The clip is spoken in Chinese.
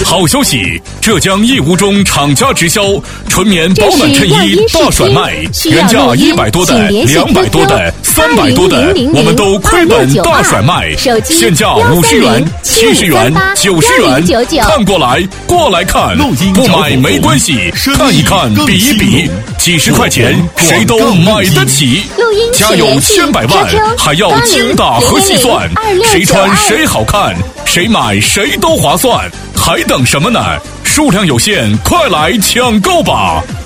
好消息！浙江义乌中厂家直销纯棉保暖衬衣大甩卖，原价100多的、200多的、300多的，我们都亏本大甩卖，现价50元、70元、90元，看过来，过来看，不买没关系，看一看，比一比，几十块钱谁都买得起。家有千百万，还要精打和细算，谁穿谁好看，谁买谁都划算，还等什么呢？数量有限，快来抢购吧！